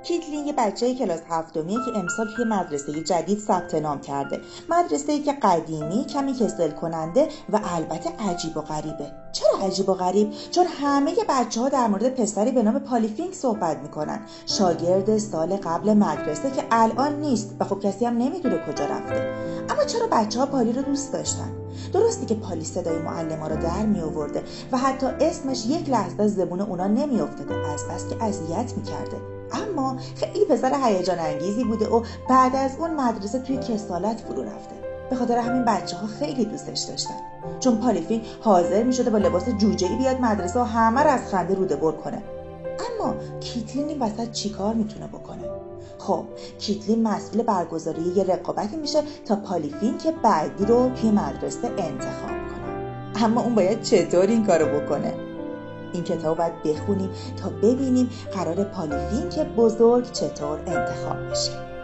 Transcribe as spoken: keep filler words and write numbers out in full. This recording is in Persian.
کیتلین یه بچه کلاس هفتمیه که امسال توی مدرسه جدید ثبت نام کرده. مدرسه‌ای که قدیمی، کمی کسل کننده و البته عجیب و غریبه. چرا عجیب و غریب؟ چون همه بچه‌ها در مورد پسری به نام پالیفینک صحبت میکنن. شاگرد سال قبل مدرسه که الان نیست و خب کسی هم نمیدونه کجا رفته. اما چرا بچه‌ها پالی رو دوست داشتن؟ درسته که پالی صدای معلم‌ها رو در می آورده و حتی اسمش یک لحظه از زبون اونا نمی افتاده از بس که اذیت می‌کرده. اما خیلی پسر هیجان انگیزی بوده و بعد از اون مدرسه توی کسالت فرو رفته. به خاطر همین بچه‌ها خیلی دوستش داشتن. چون پالیفینک حاضر می‌شده با لباس جوجه‌ای بیاد مدرسه و همه رو از خنده روده بر کنه. اما کیتلین این وسط چیکار میتونه بکنه؟ خب کیتلین مسئول برگزاری یه رقابتی میشه تا پالیفینک بعدی رو توی مدرسه انتخاب کنه. اما اون باید چطور این کارو بکنه؟ این کتاب باید بخونیم تا ببینیم قرار پالیفینک بزرگ چطور انتخاب بشه.